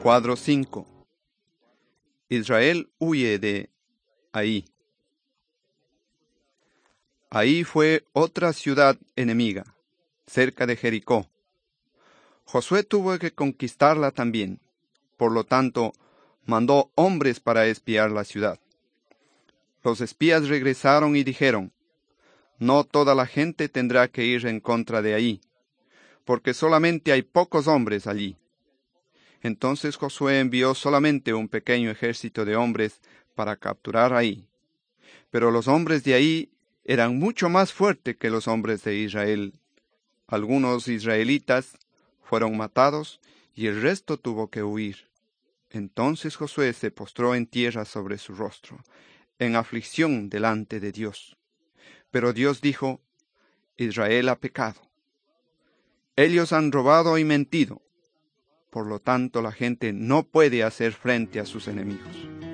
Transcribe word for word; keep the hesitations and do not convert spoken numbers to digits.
Cuadro cinco. Israel huye de Ahí. Ahí fue otra ciudad enemiga, cerca de Jericó. Josué tuvo que conquistarla también. Por lo tanto, mandó hombres para espiar la ciudad. Los espías regresaron y dijeron: no toda la gente tendrá que ir en contra de Ahí, porque solamente hay pocos hombres allí. Entonces Josué envió solamente un pequeño ejército de hombres para capturar Ahí. Pero los hombres de Ahí eran mucho más fuertes que los hombres de Israel. Algunos israelitas fueron matados y el resto tuvo que huir. Entonces Josué se postró en tierra sobre su rostro, en aflicción delante de Dios. Pero Dios dijo: Israel ha pecado. Ellos han robado y mentido. Por lo tanto, la gente no puede hacer frente a sus enemigos.